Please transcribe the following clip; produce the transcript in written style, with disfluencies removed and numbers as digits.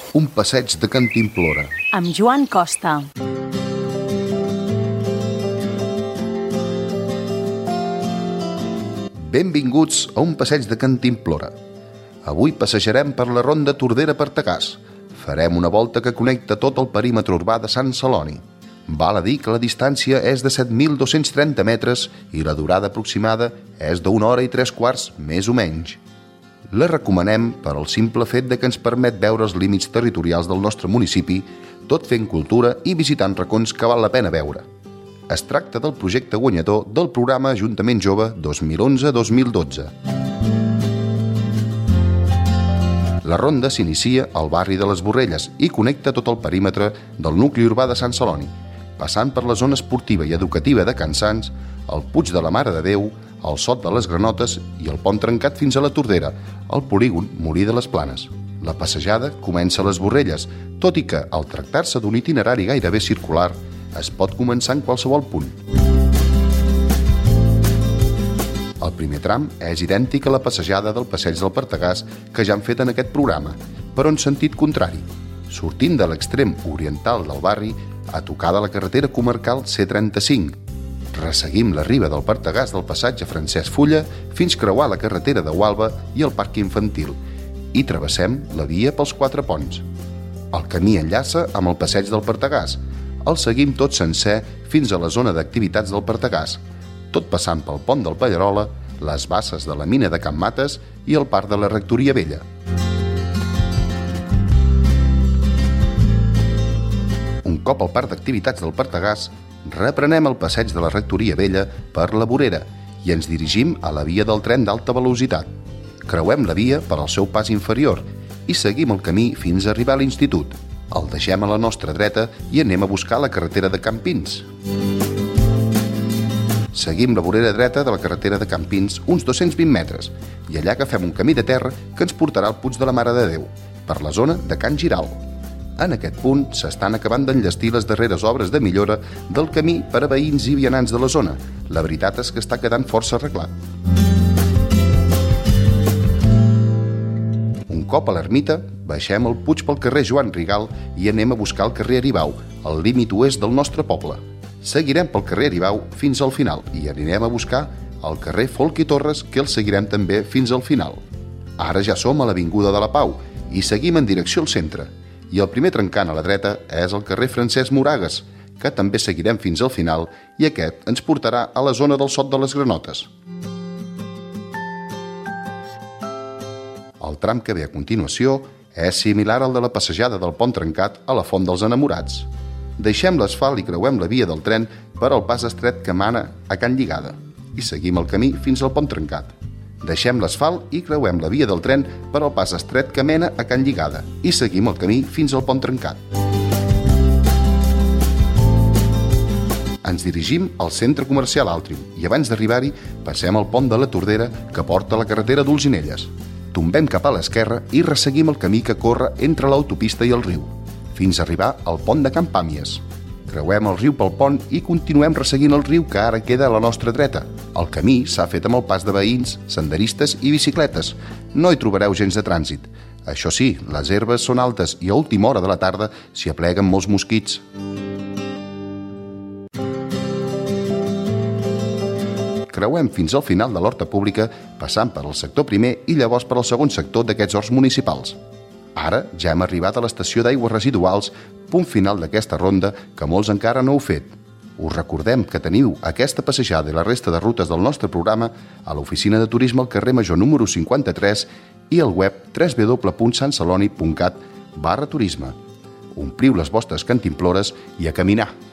Un passeig de Cantimplora. Amb Joan Costa. Benvinguts a un passeig de Cantimplora. Avui passejarem per la ronda Tordera-Partagàs. Farem una volta que connecta tot el perímetre urbà de Sant Celoni. Val a dir que la distància és de 7.230 metres i la durada aproximada és d'1 hora i 3/4, més o menys. La recomanem per al simple fet de que ens permet veure els límits territorials del nostre municipi, tot fent cultura i visitant racons que val la pena veure. Es tracta del projecte guanyador del programa Ajuntament Jove 2011-2012. La ronda s'inicia al barri de les Borrelles i connecta tot el perímetre del nucli urbà de Sant Celoni, passant per la zona esportiva i educativa de Can Sants, el Puig de la Mare de Déu, el Sot de les Granotes i el Pont Trencat fins a la Tordera, al polígon Molí de les Planes. La passejada comença a les Borrelles, tot i que, al tractar-se d'un itinerari gairebé circular, es pot començar en qualsevol punt. El primer tram és idèntic a la passejada del Passeig del Partagàs que ja han fet en aquest programa, però en sentit contrari, sortint de l'extrem oriental del barri a tocar de la carretera comarcal C35. Resseguim la riba del Partagàs del passatge Francesc Fulla fins creuar la carretera de Gualba i el parc infantil i travessem la via pels 4 ponts. El camí enllaça amb el passeig del Partagàs. El seguim tot sencer fins a la zona d'activitats del Partagàs, tot passant pel pont del Pallarola, les basses de la mina de Can Mates i el parc de la Rectoria Vella. Un cop al parc d'activitats del Partagàs, reprenem el passeig de la Rectoria Vella per la vorera i ens dirigim a la via del tren d'alta velocitat. Creuem la via per al seu pas inferior i seguim el camí fins a arribar a l'institut. El deixem a la nostra dreta i anem a buscar la carretera de Campins. Seguim la vorera dreta de la carretera de Campins uns 220 metres i allà agafem un camí de terra que ens portarà al Puig de la Mare de Déu, per la zona de Can Giral. En aquest punt s'estan acabant d'enllestir les darreres obres de millora del camí per a veïns i vianants de la zona. La veritat és que està quedant força arreglat. Un cop a l'ermita, baixem el Puig pel carrer Joan Rigal i anem a buscar el carrer Aribau, al límit oest del nostre poble. Seguirem pel carrer Aribau fins al final i anirem a buscar el carrer Folch i Torres, que el seguirem també fins al final. Ara ja som a l'Avinguda de la Pau i seguim en direcció al centre. I el primer trencant a la dreta és el carrer Francesc Moragues, que també seguirem fins al final i aquest ens portarà a la zona del Sot de les Granotes. El tram que ve a continuació és similar al de la passejada del Pont Trencat a la Font dels Enamorats. Deixem l'asfalt i creuem la via del tren per al pas estret que mana a Can Lligada i seguim el camí fins al Pont Trencat. Deixem l'asfalt i creuem la via del tren per al pas estret que mena a Can Lligada i seguim el camí fins al Pont Trencat. Ens dirigim al centre comercial Àltrium i abans d'arribar-hi passem el pont de la Tordera que porta a la carretera d'Olzinelles. Tombem cap a l'esquerra i resseguim el camí que corre entre l'autopista i el riu, fins a arribar al pont de Can Pàmies. Creuem el riu pel pont i continuem resseguint el riu que ara queda a la nostra dreta. El camí s'ha fet amb el pas de veïns, senderistes i bicicletes. No hi trobareu gens de trànsit. Això sí, les herbes són altes i a última hora de la tarda s'hi apleguen molts mosquits. Creuem fins al final de l'horta pública, passant per al sector primer i llavors per al segon sector d'aquests horts municipals. Ara ja hem arribat a l'estació d'aigües residuals, punt final d'aquesta ronda que molts encara no heu fet. Us recordem que teniu aquesta passejada i la resta de rutes del nostre programa a l'oficina de turisme al carrer Major número 53 i al web www.santceloni.cat/turisme. Ompliu les vostres cantimplores i a caminar!